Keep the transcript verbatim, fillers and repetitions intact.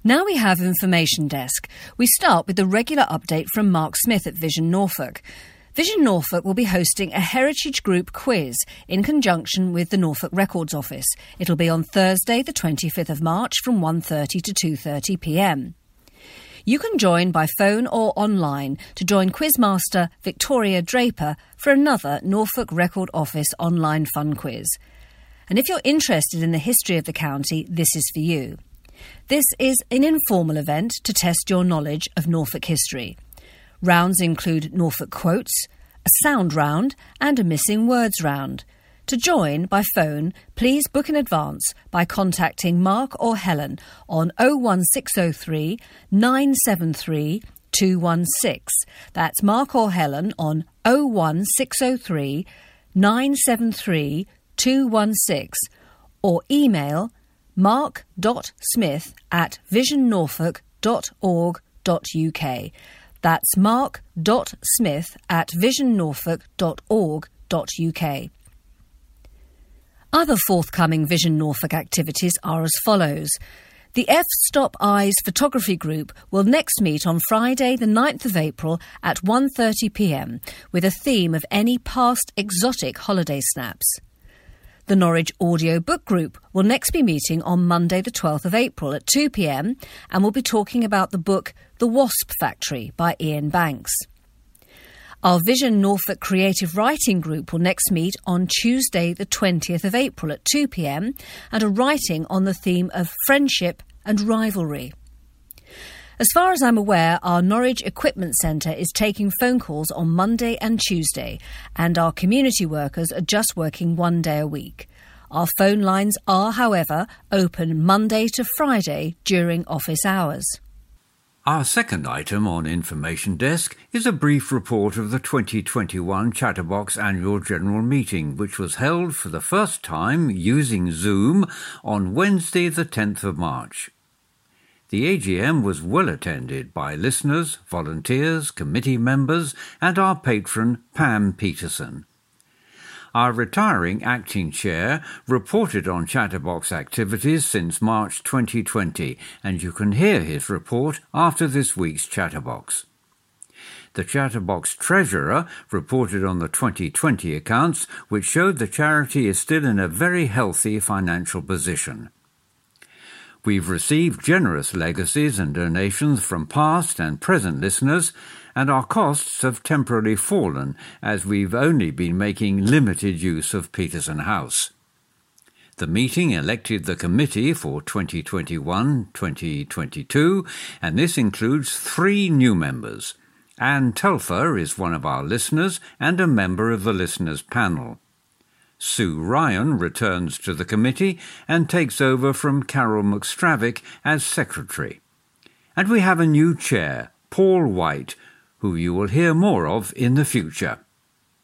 Now we have Information Desk. We start with the regular update from Mark Smith at Vision Norfolk. Vision Norfolk will be hosting a Heritage Group quiz in conjunction with the Norfolk Records Office. It'll be on Thursday, the twenty-fifth of March from one thirty to two thirty p m. You can join by phone or online to join Quizmaster Victoria Draper for another Norfolk Record Office online fun quiz. And if you're interested in the history of the county, this is for you. This is an informal event to test your knowledge of Norfolk history. Rounds include Norfolk quotes, a sound round and a missing words round. To join by phone, please book in advance by contacting Mark or Helen on oh one six oh three, nine seven three, two one six. That's Mark or Helen on oh one six oh three, nine seven three, two one six or email mark.smith at visionnorfolk.org.uk. That's mark.smith at visionnorfolk.org.uk. Other forthcoming Vision Norfolk activities are as follows. The F-Stop Eyes Photography Group will next meet on Friday the ninth of April at one thirty p m with a theme of any past exotic holiday snaps. The Norwich Audio Book Group will next be meeting on Monday the twelfth of April at two p m and will be talking about the book The Wasp Factory by Ian Banks. Our Vision Norfolk Creative Writing Group will next meet on Tuesday the twentieth of April at two p m and are writing on the theme of friendship and rivalry. As far as I'm aware, our Norwich Equipment Centre is taking phone calls on Monday and Tuesday, and our community workers are just working one day a week. Our phone lines are, however, open Monday to Friday during office hours. Our second item on Information Desk is a brief report of the twenty twenty-one Chatterbox Annual General Meeting, which was held for the first time using Zoom on Wednesday the tenth of March. The A G M was well attended by listeners, volunteers, committee members and our patron Pam Peterson. Our retiring acting chair reported on Chatterbox activities since March twenty twenty, and you can hear his report after this week's Chatterbox. The Chatterbox treasurer reported on the twenty twenty accounts, which showed the charity is still in a very healthy financial position. We've received generous legacies and donations from past and present listeners, and our costs have temporarily fallen as we've only been making limited use of Peterson House. The meeting elected the committee for twenty twenty-one to twenty twenty-two, and this includes three new members. Anne Telfer is one of our listeners and a member of the listeners' panel. Sue Ryan returns to the committee and takes over from Carol McStravick as secretary. And we have a new chair, Paul White, who you will hear more of in the future.